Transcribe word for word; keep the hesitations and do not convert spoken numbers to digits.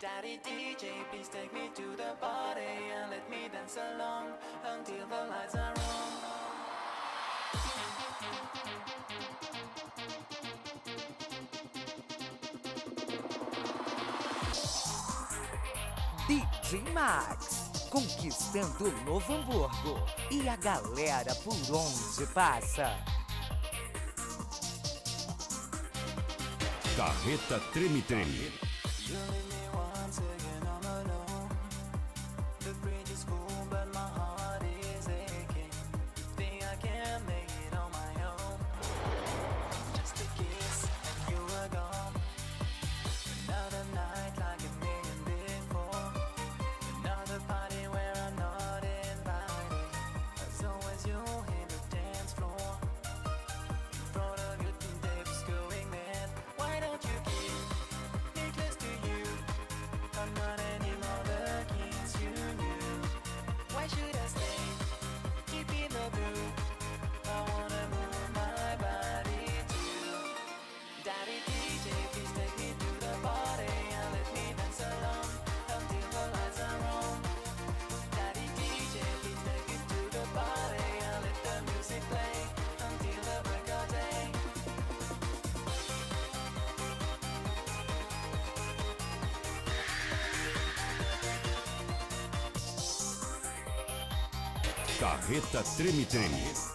Daddy D J, please take me to the party and let me dance along until the lights are on. D J Max, conquistando Novo Hamburgo e a galera por onde passa. Carreta Treme Treme. You leave me once again, I'm alone. The bridge is full, but my heart is aching. Think I can't make it on my own. Just a kiss and you were gone. Another night like a million before. Another party where I'm not invited. As always you hit the dance floor. In front of you tapes going mad. Why don't you keep me close to you? I'm not anymore the kids you knew. Why should I stay deep in the blue? I wanna move my body too. Daddy D J, please take me to the party and let me dance along until the lights are on. Daddy D J, please take me to the party and let the music play until the break of day. Carreta Treme Treme.